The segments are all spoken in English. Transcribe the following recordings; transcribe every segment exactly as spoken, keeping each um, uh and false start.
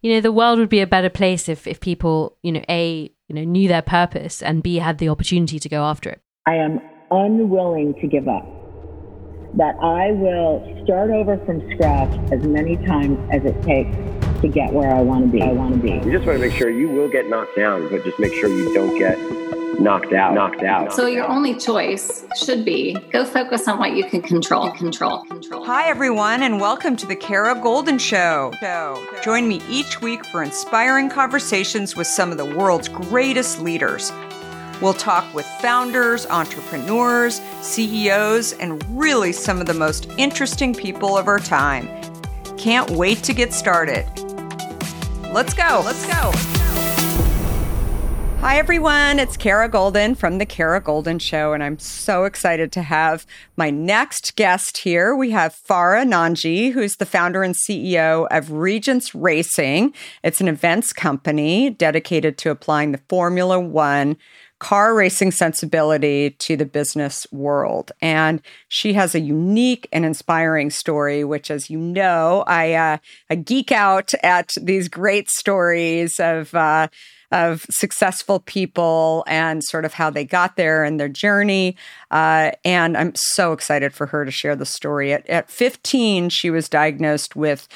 you know, the world would be a better place if, if people, you know, A, you know, knew their purpose, and B, had the opportunity to go after it. I am unwilling to give up. That I will start over from scratch as many times as it takes to get where I want to be. I want to be. You just want to make sure you will get knocked down, but just make sure you don't get knocked out. Knocked out. So your only choice should be go focus on what you can control. Control. Control. Hi, everyone, and welcome to the Kara Goldin Show. Join me each week for inspiring conversations with some of the world's greatest leaders. We'll talk with founders, entrepreneurs, C E Os, and really some of the most interesting people of our time. Can't wait to get started. Let's go. Let's go. Hi, everyone. It's Kara Goldin from The Kara Goldin Show, and I'm so excited to have my next guest here. We have Farah Nanji, who's the founder and C E O of Regents Racing. It's an events company dedicated to applying the Formula One car racing sensibility to the business world. And she has a unique and inspiring story, which, as you know, I, uh, I geek out at these great stories of uh, of successful people and sort of how they got there and their journey. Uh, and I'm so excited for her to share the story. At, at fifteen, she was diagnosed with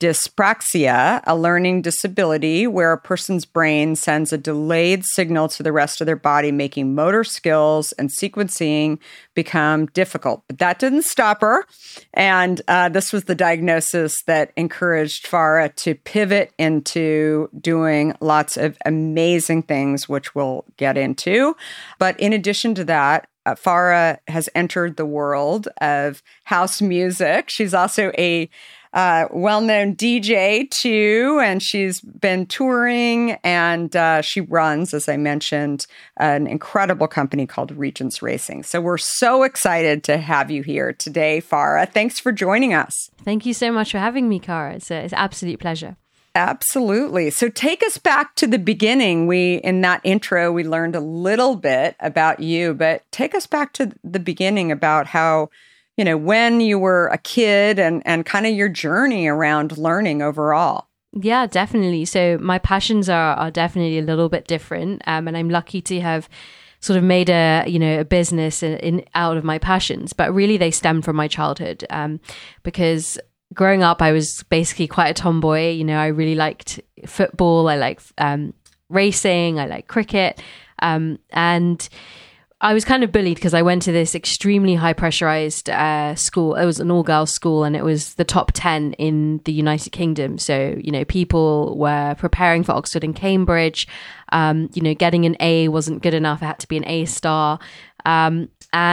dyspraxia, a learning disability where a person's brain sends a delayed signal to the rest of their body, making motor skills and sequencing become difficult. But that didn't stop her. And uh, this was the diagnosis that encouraged Farah to pivot into doing lots of amazing things, which we'll get into. But in addition to that, Uh, Farah has entered the world of house music. She's also a uh, well-known D J too, and she's been touring, and uh, she runs, as I mentioned, an incredible company called Regents Racing. So we're so excited to have you here today, Farah. Thanks for joining us. Thank you so much for having me, Kara. It's, a, it's an absolute pleasure. Absolutely. So take us back to the beginning. We, in that intro, we learned a little bit about you, but take us back to the beginning about how, you know, when you were a kid and, and kind of your journey around learning overall. Yeah, definitely. So my passions are, are definitely a little bit different. Um, and I'm lucky to have sort of made a, you know, a business in, in out of my passions, but really they stem from my childhood, um, because growing up, I was basically quite a tomboy. You know, I really liked football. I liked um, racing. I liked cricket. Um, and I was kind of bullied because I went to this extremely high pressurized uh, school. It was an all girls school, and it was the top ten in the United Kingdom. So, you know, people were preparing for Oxford and Cambridge. Um, you know, getting an A wasn't good enough. It had to be an A star. Um,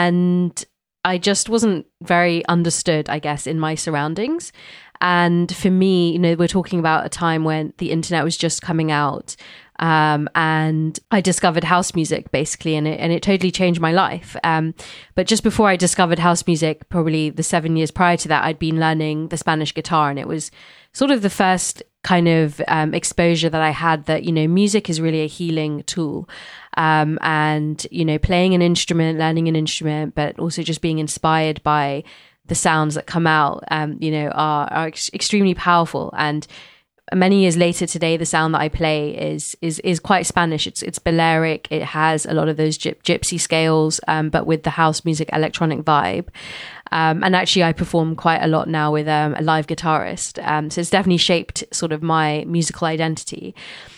and I just wasn't very understood, I guess, in my surroundings. And for me, you know, we're talking about a time when the internet was just coming out. Um, and I discovered house music basically, and it, and it totally changed my life. Um, but just before I discovered house music, probably the seven years prior to that, I'd been learning the Spanish guitar, and it was sort of the first kind of um, exposure that I had that, you know, music is really a healing tool. Um, and, you know, playing an instrument, learning an instrument, but also just being inspired by the sounds that come out, um, you know, are, are ex- extremely powerful. And many years later today, the sound that I play is is is quite Spanish. It's it's Balearic. It has a lot of those gyp- gypsy scales, um, but with the house music electronic vibe. Um, and actually, I perform quite a lot now with um, a live guitarist. Um, so it's definitely shaped sort of my musical identity.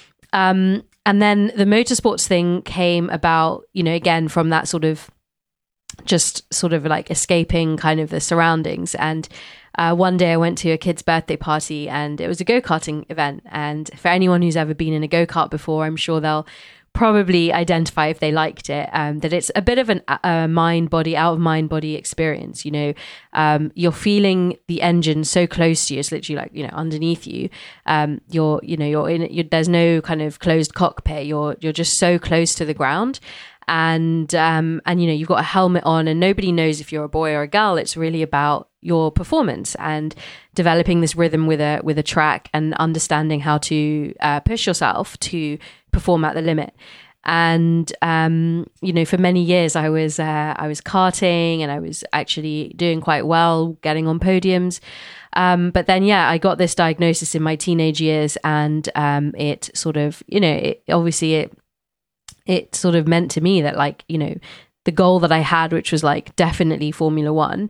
Um, and then the motorsports thing came about, you know, again, from that sort of just sort of like escaping kind of the surroundings. And uh, one day I went to a kid's birthday party, and it was a go-karting event. And for anyone who's ever been in a go-kart before, I'm sure they'll probably identify, if they liked it, um, that it's a bit of an uh, mind body, out of mind body experience. You know, um, you're feeling the engine so close to you. It's literally like, you know, underneath you. Um, you're, you know, you're in, you're, there's no kind of closed cockpit. You're, you're just so close to the ground. And, um, and, you know, you've got a helmet on, and nobody knows if you're a boy or a girl. It's really about your performance and developing this rhythm with a, with a track, and understanding how to uh, push yourself to perform at the limit. And, um, you know, for many years I was, uh, I was karting and I was actually doing quite well, getting on podiums. Um, but then, yeah, I got this diagnosis in my teenage years, and um, it sort of, you know, it, obviously it, it sort of meant to me that, like, you know, the goal that I had, which was like definitely Formula One,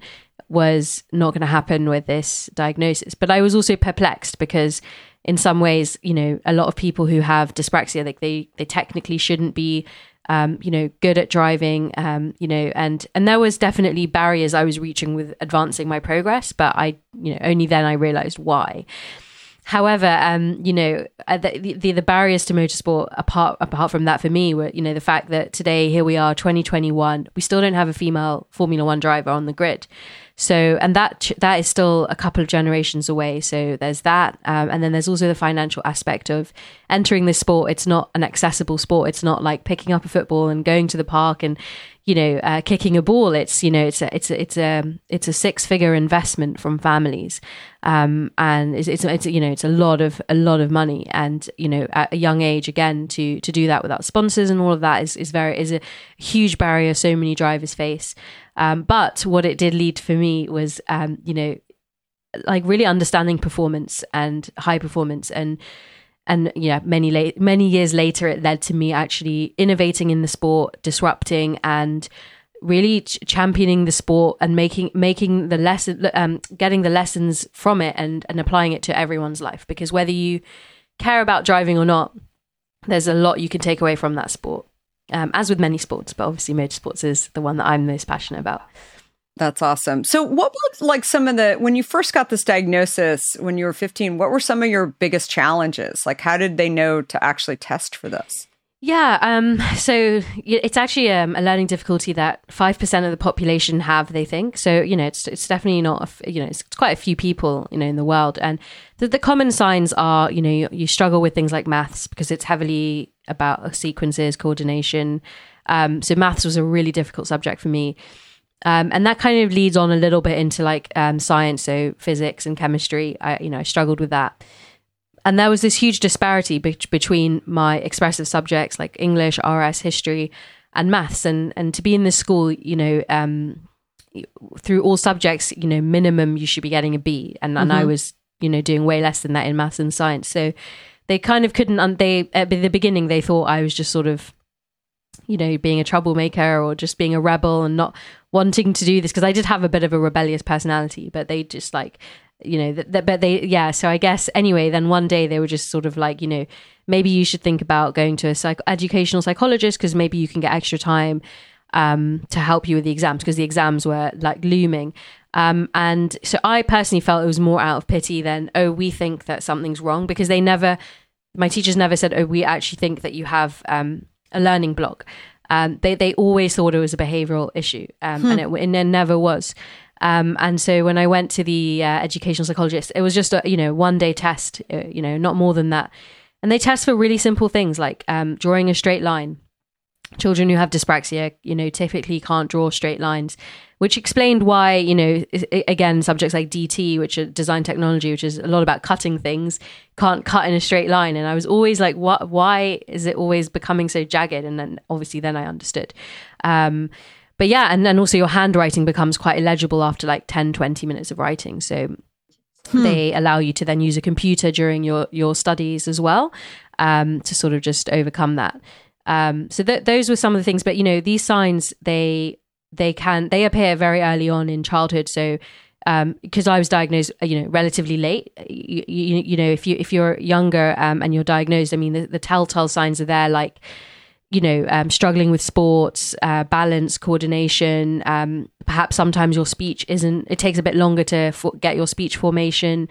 was not going to happen with this diagnosis. But I was also perplexed because in some ways, you know, a lot of people who have dyspraxia, like they, they technically shouldn't be, um, you know, good at driving, um, you know, and, and there was definitely barriers I was reaching with advancing my progress, but I, you know, only then I realized why. However, um, you know, the, the the barriers to motorsport, apart apart from that for me, were, you know, the fact that today, here we are, twenty twenty-one, we still don't have a female Formula One driver on the grid. So, and that that is still a couple of generations away. So there's that. Um, and then there's also the financial aspect of entering this sport. It's not an accessible sport. It's not like picking up a football and going to the park and, you know, uh, kicking a ball. It's, you know, it's a, it's a, it's a, it's a six figure investment from families. Um, and it's, it's, it's, you know, it's a lot of, a lot of money. And, you know, at a young age, again, to, to do that without sponsors and all of that is, is very, is a huge barrier so many drivers face. Um, but what it did lead for me was, um, you know, like really understanding performance and high performance, and and yeah, many late many years later, it led to me actually innovating in the sport, disrupting, and really ch- championing the sport and making making the lesson, um, getting the lessons from it and and applying it to everyone's life. Because whether you care about driving or not, there's a lot you can take away from that sport. Um, as with many sports, but obviously motorsports is the one that I'm most passionate about. That's awesome. So what was like some of the, when you first got this diagnosis when you were fifteen, what were some of your biggest challenges? Like, how did they know to actually test for this? Yeah, um, so it's actually um, a learning difficulty that five percent of the population have, they think. So, you know, it's it's definitely not, a, you know, it's quite a few people, you know, in the world. And the, the common signs are, you know, you, you struggle with things like maths because it's heavily about sequences, coordination. Um, so maths was a really difficult subject for me. Um, and that kind of leads on a little bit into like um, science, so physics and chemistry. I, you know, I struggled with that. And there was this huge disparity be- between my expressive subjects like English, R S, history, and maths. And and to be in this school, you know, um, through all subjects, you know, minimum you should be getting a B. And, mm-hmm. and I was, you know, doing way less than that in maths and science. So they kind of couldn't, un- they at the beginning, they thought I was just sort of, you know, being a troublemaker or just being a rebel and not wanting to do this. Because I did have a bit of a rebellious personality, but they just like, you know, th- th- but they, yeah. So I guess anyway, then one day they were just sort of like, you know, maybe you should think about going to a psych- educational psychologist because maybe you can get extra time um, to help you with the exams, because the exams were like looming. Um, and so I personally felt it was more out of pity than, oh, we think that something's wrong, because they never, my teachers never said, oh, we actually think that you have um, a learning block. Um, they, they always thought it was a behavioral issue, um, hmm. and, it, and it never was. Um, and so when I went to the uh, educational psychologist, it was just a, you know, one day test, uh, you know, not more than that. And they test for really simple things like um, drawing a straight line. Children who have dyspraxia, you know, typically can't draw straight lines, which explained why, you know, again, subjects like D T, which are design technology, which is a lot about cutting things, can't cut in a straight line. And I was always like, what, why is it always becoming so jagged? And then obviously then I understood. Um, but yeah, and then also your handwriting becomes quite illegible after like ten, twenty minutes of writing. So hmm. they allow you to then use a computer during your, your studies as well, um, to sort of just overcome that. Um, so th- those were some of the things, but you know, these signs, they, they can, they appear very early on in childhood. So, um, because I was diagnosed, you know, relatively late, you, you, you know, if you, if you're younger, um, and you're diagnosed, I mean, the, the telltale signs are there, like, you know, um, struggling with sports, uh, balance, coordination, um, perhaps sometimes your speech isn't, it takes a bit longer to for, get your speech formation.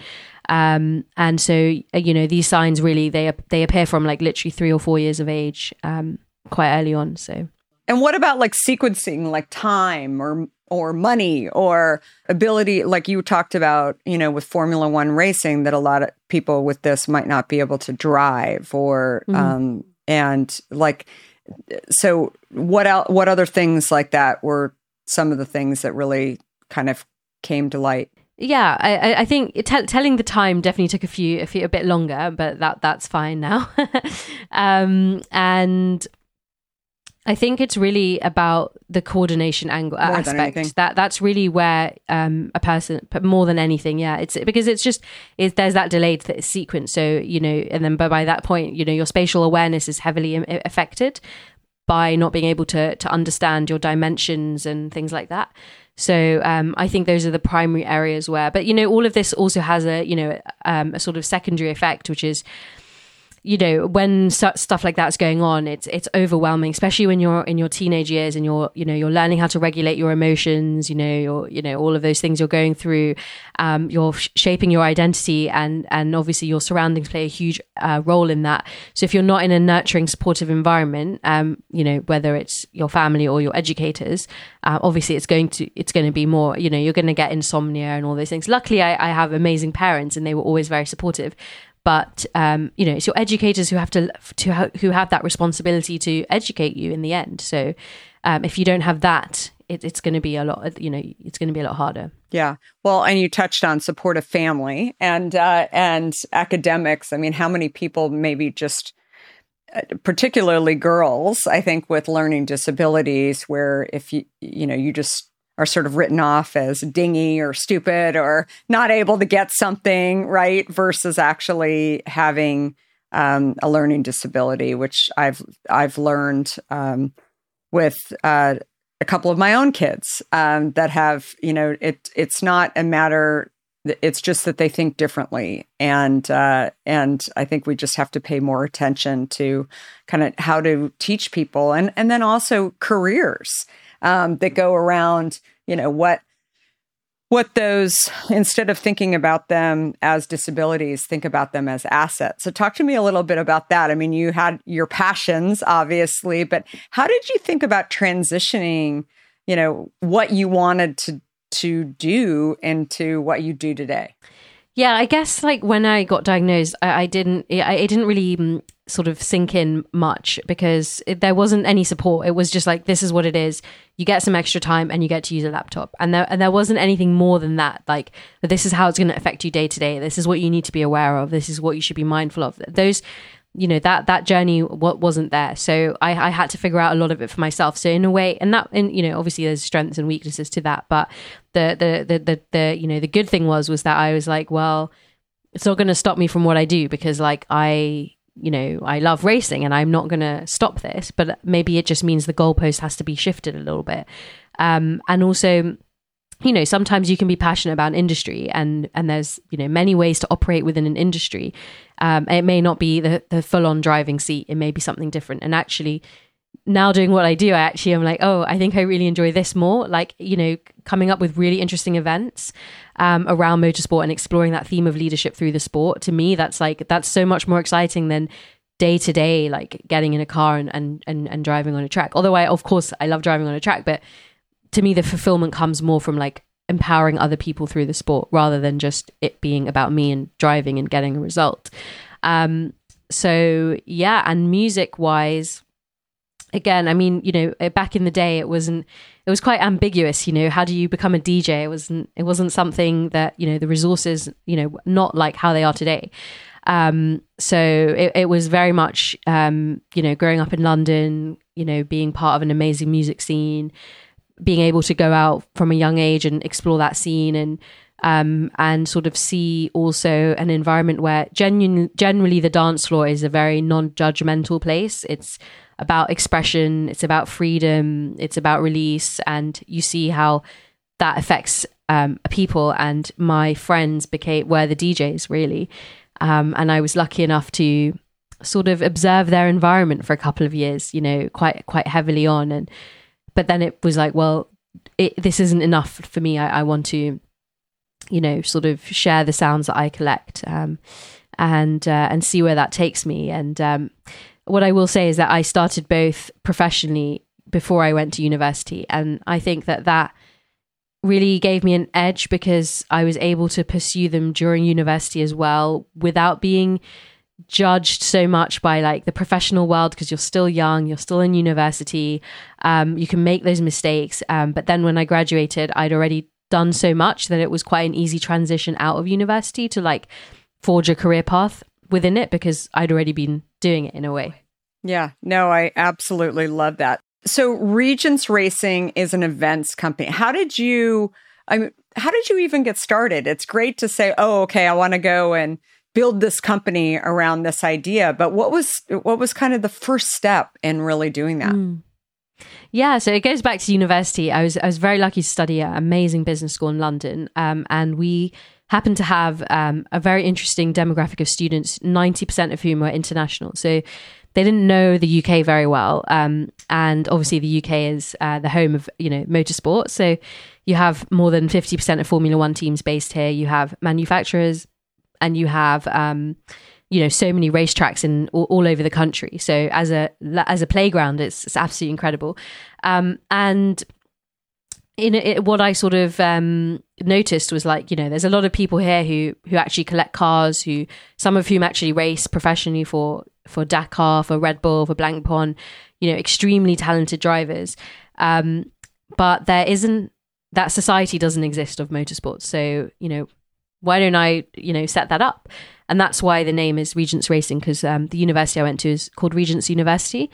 Um, and so, you know, these signs really, they, they appear from like literally three or four years of age, um, quite early on. So. And what about like sequencing, like time or, or money or ability, like you talked about, you know, with Formula One racing, that a lot of people with this might not be able to drive or, mm-hmm. um, and like, so what else, what other things like that were some of the things that really kind of came to light? Yeah, I, I think t- telling the time definitely took a few, a few, a bit longer, but that that's fine now. um, and I think it's really about the coordination angle More aspect. That that's really where um, a person, more than anything, yeah, it's because it's just it, there's that delayed th- sequence. So you know, and then by, by that point, you know, your spatial awareness is heavily Im- affected by not being able to to understand your dimensions and things like that. So um, I think those are the primary areas where, but you know, all of this also has a you know um, a sort of secondary effect, which is, you know, when stuff like that's going on, it's it's overwhelming, especially when you're in your teenage years and you're, you know, you're learning how to regulate your emotions, you know, you're, you know, all of those things you're going through, um, you're sh- shaping your identity, and and obviously your surroundings play a huge uh, role in that. So if you're not in a nurturing, supportive environment, um, you know, whether it's your family or your educators, uh, obviously it's going to it's going to be more, you know, you're going to get insomnia and all those things. Luckily, I, I have amazing parents, and they were always very supportive. But um, you know, it's your educators who have to to ha- who have that responsibility to educate you in the end. So um, if you don't have that, it, it's going to be a lot. You know, it's going to be a lot harder. Yeah. Well, and you touched on supportive family and uh, and academics. I mean, how many people maybe just, uh, particularly girls, I think, with learning disabilities, where if you you know you just are sort of written off as dingy or stupid or not able to get something right, versus actually having um, a learning disability, which I've I've learned um, with uh, a couple of my own kids um, that have, you know, it it's not a matter. It's just that they think differently, and uh, and I think we just have to pay more attention to kind of how to teach people, and and then also careers. Um, that go around, you know, what what those, instead of thinking about them as disabilities, think about them as assets. So talk to me a little bit about that. I mean, you had your passions, obviously, but how did you think about transitioning, you know, what you wanted to to do into what you do today? Yeah, I guess like when I got diagnosed, I, I didn't, it, it didn't really um, sort of sink in much because it, there wasn't any support. It was just like, this is what it is. You get some extra time and you get to use a laptop. And there, and there wasn't anything more than that. Like, this is how it's going to affect you day to day. This is what you need to be aware of. This is what you should be mindful of. Those, you know, that, that journey what wasn't there. So I, I had to figure out a lot of it for myself. So in a way, and that, and, you know, obviously there's strengths and weaknesses to that, but the, the, the, the, the you know, the good thing was, was that I was like, well, it's not going to stop me from what I do, because like I, you know, I love racing and I'm not going to stop this, but maybe it just means the goalpost has to be shifted a little bit. Um, and also, you know, sometimes you can be passionate about an industry, and, and there's, you know, many ways to operate within an industry. Um, it may not be the, the full on driving seat. It may be something different. And actually now doing what I do, I actually am like, oh, I think I really enjoy this more. Like, you know, coming up with really interesting events um, around motorsport and exploring that theme of leadership through the sport. To me, that's like, that's so much more exciting than day to day, like getting in a car and, and, and, and driving on a track. Although I, of course, I love driving on a track, but to me, the fulfillment comes more from like empowering other people through the sport rather than just it being about me and driving and getting a result. Um, so yeah, and music wise, again, I mean, you know, back in the day, it wasn't, it was quite ambiguous, you know, how do you become a D J? It wasn't, it wasn't something that, you know, the resources, you know, not like how they are today. Um, so it, it was very much, um, you know, growing up in London, you know, being part of an amazing music scene, being able to go out from a young age and explore that scene, and um, and sort of see also an environment where genuine, generally the dance floor is a very non-judgmental place. It's about expression, it's about freedom, it's about release, and you see how that affects um, people. And my friends became were the D Js really, um, and I was lucky enough to sort of observe their environment for a couple of years, you know, quite quite heavily on. And but then it was like, well, it, this isn't enough for me. I, I want to, you know, sort of share the sounds that I collect, um, and uh, and see where that takes me. And um, what I will say is that I started both professionally before I went to university, and I think that that really gave me an edge because I was able to pursue them during university as well without being judged so much by like the professional world, because you're still young, you're still in university, um, you can make those mistakes. Um, but then when I graduated, I'd already done so much that it was quite an easy transition out of university to like forge a career path within it, because I'd already been doing it in a way. Yeah, no, I absolutely love that. So Regents Racing is an events company. How did you, I mean, how did you even get started? It's great to say, oh, okay, I want to go and build this company around this idea. But what was, what was kind of the first step in really doing that? Mm. Yeah, so it goes back to university. I was I was very lucky to study at an amazing business school in London, um, and we happened to have um, a very interesting demographic of students, ninety percent of whom were international. So they didn't know the U K very well, um, and obviously the U K is uh, the home of you know motorsport. So you have more than fifty percent of Formula One teams based here. You have manufacturers, and you have um, you know so many racetracks in all, all over the country. So as a as a playground, it's, it's absolutely incredible. Um, and in it, what I sort of um, noticed was like you know there's a lot of people here who who actually collect cars, who some of whom actually race professionally for for Dakar, for Red Bull, for Blancpain, you know extremely talented drivers. Um, but there isn't that society doesn't exist of motorsports. So you know why don't I you know set that up? And that's why the name is Regents Racing, because um, the university I went to is called Regents University.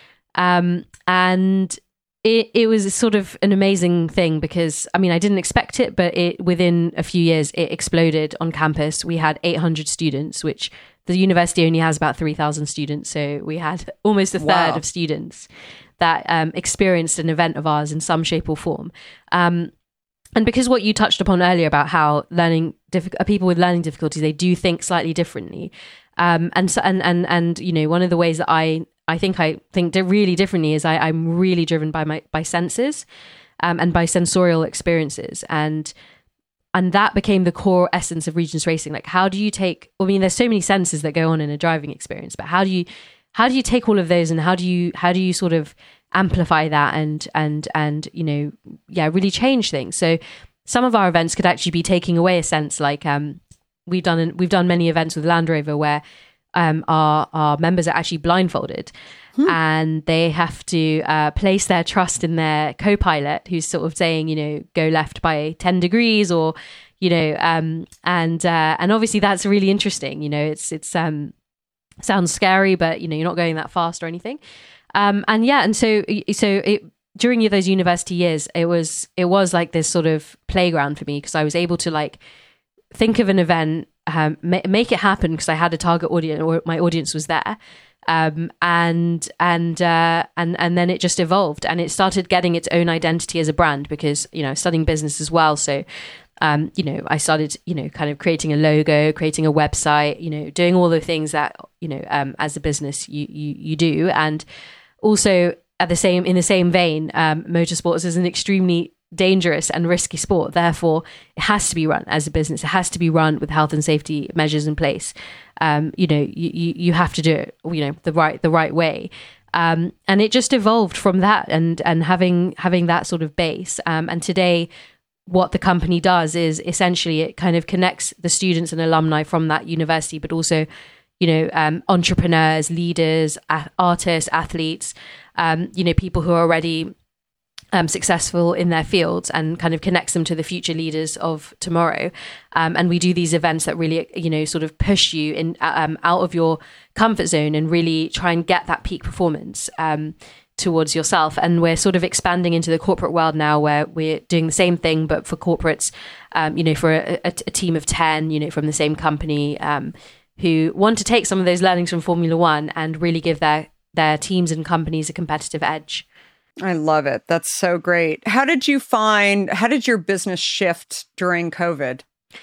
Um, and it, it was sort of an amazing thing because, I mean, I didn't expect it, but it within a few years, it exploded on campus. We had eight hundred students, which the university only has about three thousand students. So we had almost a third Wow. of students that um, experienced an event of ours in some shape or form. Um, And because what you touched upon earlier about how learning diff- uh, people with learning difficulties, they do think slightly differently. Um, and so, and, and, and, you know, one of the ways that I, I think I think really differently is I, I'm really driven by my, by senses, um, and by sensorial experiences. And, and that became the core essence of Regents Racing. Like, how do you take, I mean, there's so many senses that go on in a driving experience, but how do you, how do you take all of those and how do you, how do you sort of amplify that and and and you know yeah really change things? So some of our events could actually be taking away a sense, like um we've done we've done many events with Land Rover where um our our members are actually blindfolded, hmm. and they have to uh place their trust in their co-pilot who's sort of saying you know go left by ten degrees, or you know um and uh and obviously that's really interesting. You know it's it's um sounds scary, but you know you're not going that fast or anything. Um, and yeah, and so so it, during those university years, it was it was like this sort of playground for me because I was able to like think of an event, um, ma- make it happen because I had a target audience, or my audience was there, um, and and uh, and and then it just evolved and it started getting its own identity as a brand because you know studying business as well, so. Um, you know, I started, you know, kind of creating a logo, creating a website, you know, doing all the things that, you know, um, as a business you, you, you do. And also at the same, in the same vein, um, motorsports is an extremely dangerous and risky sport. Therefore, it has to be run as a business. It has to be run with health and safety measures in place. Um, you know, you, you, you have to do it, you know, the right, the right way. Um, and it just evolved from that and, and having, having that sort of base. Um, and today, what the company does is essentially it kind of connects the students and alumni from that university, but also, you know, um, entrepreneurs, leaders, a- artists, athletes, um, you know, people who are already um, successful in their fields and kind of connects them to the future leaders of tomorrow. Um, and we do these events that really, you know, sort of push you in um, out of your comfort zone and really try and get that peak performance. Um, towards yourself. And we're sort of expanding into the corporate world now where we're doing the same thing, but for corporates, um, you know, for a, a, a team of ten, you know, from the same company, um, who want to take some of those learnings from Formula One and really give their, their teams and companies a competitive edge. I love it. That's so great. How did you find, how did your business shift during COVID?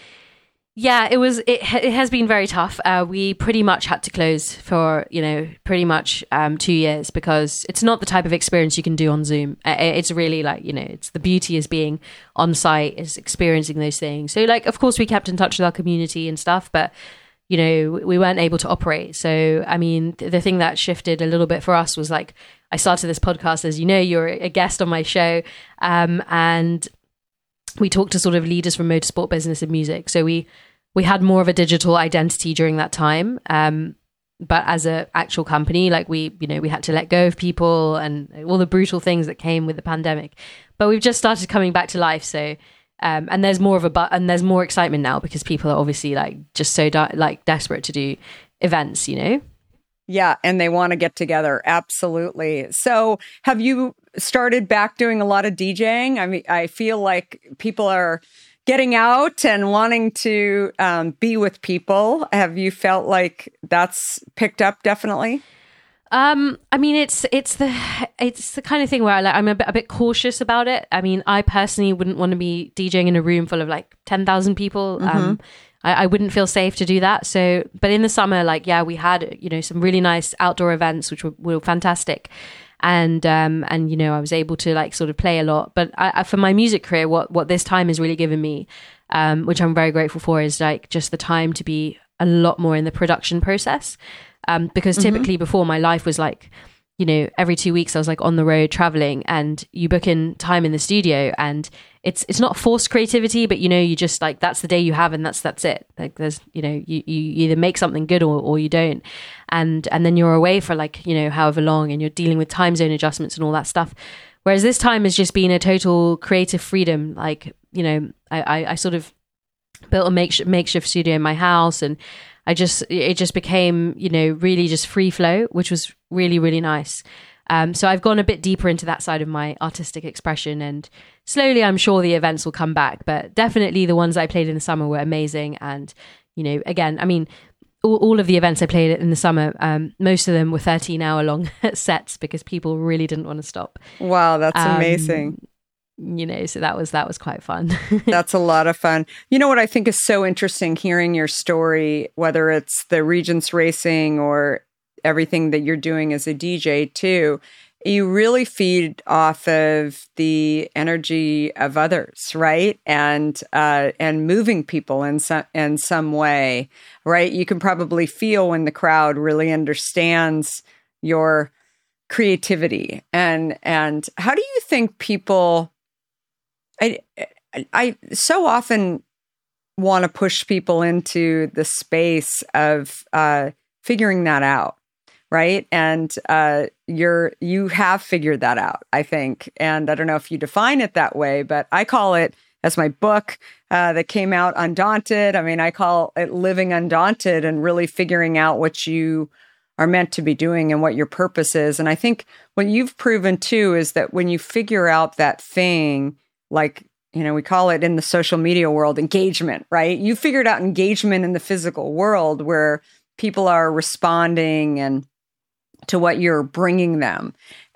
Yeah, it was. It, it has been very tough. Uh, we pretty much had to close for you know pretty much um, two years because it's not the type of experience you can do on Zoom. Uh, it's really like you know, it's the beauty is being on site, is experiencing those things. So like, of course, we kept in touch with our community and stuff, but you know, we weren't able to operate. So I mean, th- the thing that shifted a little bit for us was like, I started this podcast, as you know, you're a guest on my show, um, and we talked to sort of leaders from motorsport, business, and music. So we we had more of a digital identity during that time. Um, but as a actual company, like we, you know, we had to let go of people and all the brutal things that came with the pandemic. But we've just started coming back to life. So, um, and there's more of a, but and there's more excitement now because people are obviously like just so di- like desperate to do events, you know? Yeah, and they want to get together. Absolutely. So have you started back doing a lot of DJing? I mean, I feel like people are getting out and wanting to um, be with people. Have you felt like that's picked up definitely? Um, I mean, it's it's the it's the kind of thing where I, like, I'm a bit, a bit cautious about it. I mean, I personally wouldn't want to be DJing in a room full of like ten thousand people. Mm-hmm. Um, I, I wouldn't feel safe to do that. So, but in the summer, like, yeah, we had, you know, some really nice outdoor events, which were, were fantastic. And, um, and, you know, I was able to like sort of play a lot, but I, I, for my music career, what, what this time has really given me, um, which I'm very grateful for, is like just the time to be a lot more in the production process. Um, because typically mm-hmm. before, my life was like, you know, every two weeks I was like on the road traveling, and you book in time in the studio, and it's it's not forced creativity, but you know, you just like, that's the day you have, and that's that's it. Like there's, you know, you, you either make something good or, or you don't, and and then you're away for like, you know, however long, and you're dealing with time zone adjustments and all that stuff. Whereas this time has just been a total creative freedom. Like, you know, I I, I sort of built a makeshift makeshift studio in my house, and I just, it just became, you know, really just free flow, which was really, really nice. Um, so I've gone a bit deeper into that side of my artistic expression, and slowly I'm sure the events will come back, but definitely the ones I played in the summer were amazing. And, you know, again, I mean, all, all of the events I played in the summer, um, most of them were thirteen hour long sets because people really didn't want to stop. Wow, that's um, amazing. You know, so that was that was quite fun. That's a lot of fun. You know what I think is so interesting, hearing your story, whether it's the Regents Racing or everything that you're doing as a D J too, you really feed off of the energy of others, right? And uh, and moving people in some in some way, right? You can probably feel when the crowd really understands your creativity. And and how do you think people? I, I so often want to push people into the space of uh, figuring that out, right? And uh, you're you have figured that out, I think. And I don't know if you define it that way, but I call it, as my book uh, that came out, Undaunted. I mean, I call it living undaunted and really figuring out what you are meant to be doing and what your purpose is. And I think what you've proven too is that when you figure out that thing, like, you know, we call it in the social media world engagement, right? You figured out engagement in the physical world where people are responding and to what you're bringing them.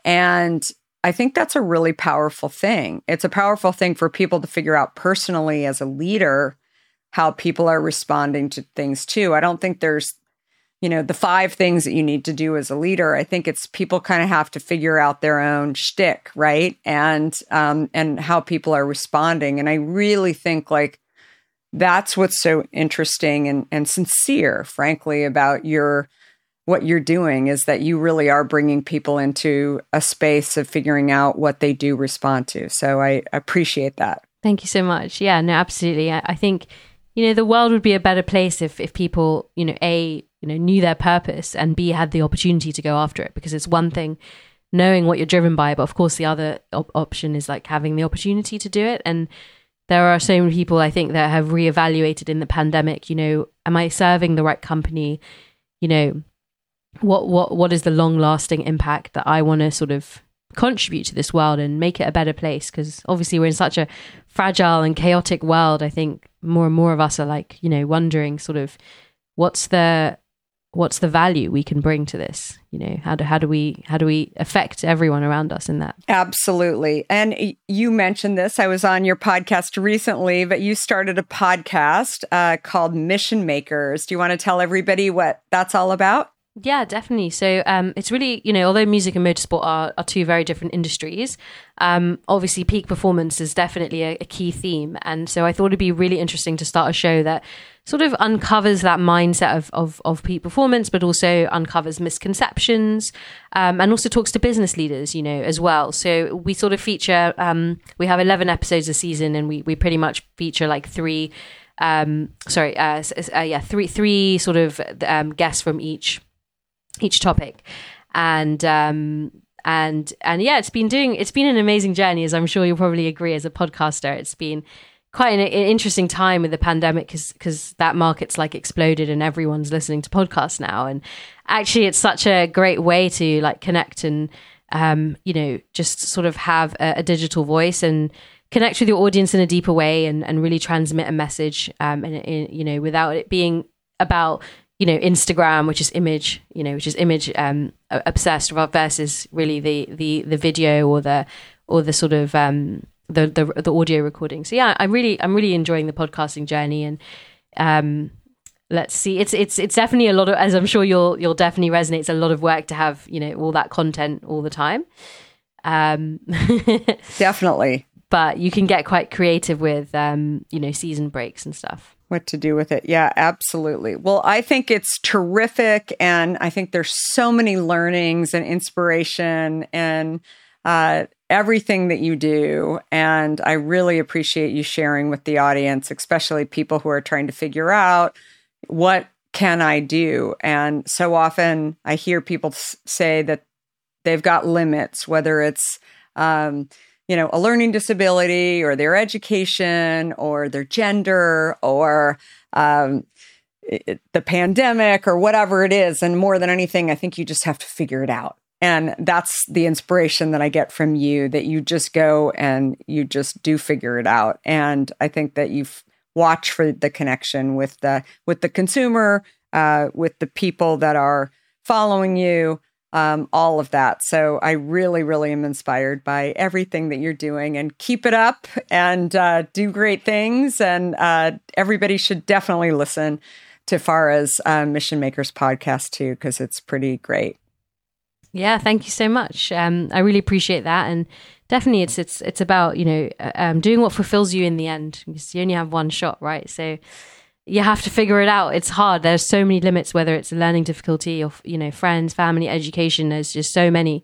And I think that's a really powerful thing. It's a powerful thing for people to figure out personally as a leader how people are responding to things too. I don't think there's, you know, the five things that you need to do as a leader. I think it's people kind of have to figure out their own shtick, right? And um, and how people are responding. And I really think like that's what's so interesting and, and sincere, frankly, about your what you're doing, is that you really are bringing people into a space of figuring out what they do respond to. So I appreciate that. Thank you so much. Yeah, no, absolutely. I, I think, you know, the world would be a better place if if people, you know, A, you know, knew their purpose, and B, had the opportunity to go after it. Because it's one thing knowing what you're driven by, but of course the other op- option is like having the opportunity to do it. And there are so many people, I think, that have reevaluated in the pandemic, you know, am I serving the right company? You know, what what what is the long lasting impact that I want to sort of contribute to this world and make it a better place? Because obviously we're in such a fragile and chaotic world. I think more and more of us are like, you know, wondering sort of what's the what's the value we can bring to this? You know, how do how do we how do we affect everyone around us in that? Absolutely. And you mentioned this. I was on your podcast recently, but you started a podcast uh, called Mission Makers. Do you want to tell everybody what that's all about? Yeah, definitely. So um, it's really, you know, although music and motorsport are, are two very different industries, um, obviously peak performance is definitely a, a key theme. And so I thought it'd be really interesting to start a show that sort of uncovers that mindset of, of, of peak performance, but also uncovers misconceptions, um, and also talks to business leaders, you know, as well. So we sort of feature, um, we have eleven episodes a season, and we, we pretty much feature like three, um, sorry, uh, uh, yeah, three, three sort of um, guests from each each topic. And um and and yeah, it's been doing it's been an amazing journey, as I'm sure you'll probably agree as a podcaster. It's been quite an, an interesting time with the pandemic, because because that market's like exploded and everyone's listening to podcasts now. And actually it's such a great way to like connect and, um, you know, just sort of have a, a digital voice and connect with your audience in a deeper way and, and really transmit a message, um, and, and, you know, without it being about, you know, Instagram, which is image, you know, which is image um, obsessed versus really the, the, the video or the, or the sort of, um, the, the, the audio recording. So yeah, I'm really, I'm really enjoying the podcasting journey, and, um, let's see, it's, it's, it's definitely a lot of, as I'm sure you'll, you'll definitely resonate. It's a lot of work to have, you know, all that content all the time. Um, Definitely. But you can get quite creative with, um, you know, season breaks and stuff. What to do with it. Yeah, absolutely. Well, I think it's terrific. And I think there's so many learnings and inspiration and uh, everything that you do. And I really appreciate you sharing with the audience, especially people who are trying to figure out what can I do? And so often I hear people s- say that they've got limits, whether it's, um, you know, a learning disability or their education or their gender or um, it, the pandemic or whatever it is. And more than anything, I think you just have to figure it out. And that's the inspiration that I get from you, that you just go and you just do figure it out. And I think that you've watched for the connection with the with the consumer, uh, with the people that are following you. Um, all of that. So I really, really am inspired by everything that you're doing, and keep it up and uh, do great things. And uh, everybody should definitely listen to Farah's uh, Mission Makers podcast too, because it's pretty great. Yeah, thank you so much. Um, I really appreciate that. And definitely it's, it's, it's about, you know, um, doing what fulfills you in the end, because you only have one shot, right? So you have to figure it out. It's hard. There's so many limits, whether it's a learning difficulty or, you know, friends, family, education. There's just so many.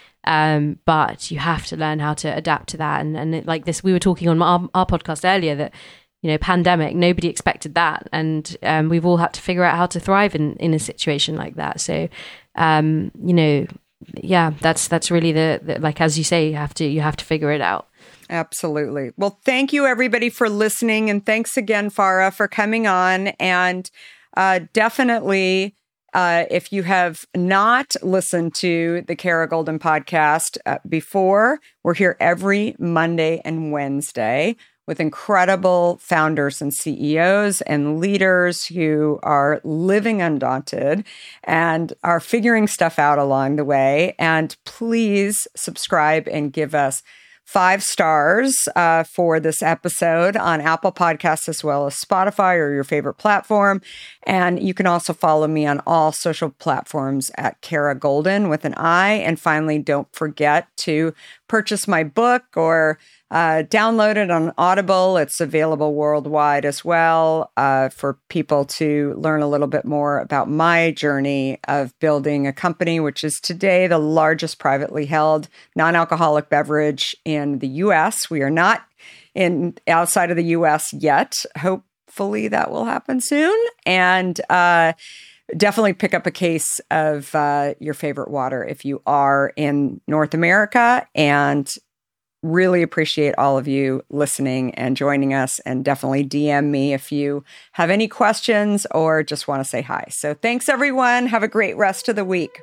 Um, but you have to learn how to adapt to that. And, and it, like this, we were talking on our, our podcast earlier that, you know, pandemic, nobody expected that. And um, we've all had to figure out how to thrive in, in a situation like that. So, um, you know, yeah, that's, that's really the, the, like, as you say, you have to, you have to figure it out. Absolutely. Well, thank you everybody for listening. And thanks again, Farah, for coming on. And uh, definitely, uh, if you have not listened to the Kara Goldin podcast uh, before, we're here every Monday and Wednesday with incredible founders and C E Os and leaders who are living undaunted and are figuring stuff out along the way. And please subscribe and give us five stars uh, for this episode on Apple Podcasts, as well as Spotify or your favorite platform. And you can also follow me on all social platforms at Kara Goldin with an I. And finally, don't forget to purchase my book or uh, download it on Audible. It's available worldwide as well uh, for people to learn a little bit more about my journey of building a company, which is today the largest privately held non-alcoholic beverage in the U S. We are not in outside of the U S yet. Hopefully that will happen soon. And uh, definitely pick up a case of uh, your favorite water if you are in North America. And really appreciate all of you listening and joining us. And definitely D M me if you have any questions or just want to say hi. So thanks, everyone. Have a great rest of the week.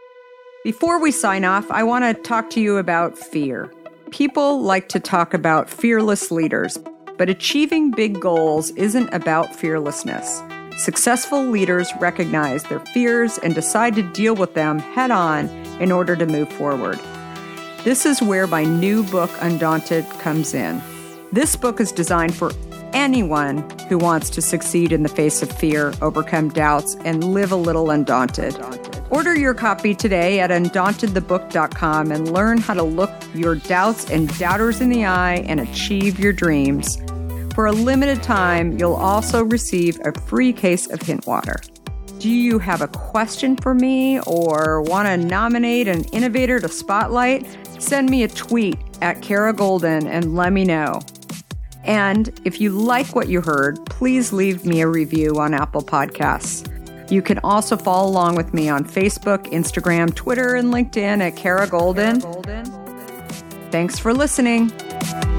Before we sign off, I want to talk to you about fear. People like to talk about fearless leaders, but achieving big goals isn't about fearlessness. Successful leaders recognize their fears and decide to deal with them head on in order to move forward. This is where my new book, Undaunted, comes in. This book is designed for anyone who wants to succeed in the face of fear, overcome doubts, and live a little undaunted. Order your copy today at undaunted the book dot com and learn how to look your doubts and doubters in the eye and achieve your dreams. For a limited time, you'll also receive a free case of hint water. Do you have a question for me or want to nominate an innovator to spotlight? Send me a tweet at Kara Goldin and let me know. And if you like what you heard, please leave me a review on Apple Podcasts. You can also follow along with me on Facebook, Instagram, Twitter, and LinkedIn at Kara Goldin. Thanks for listening.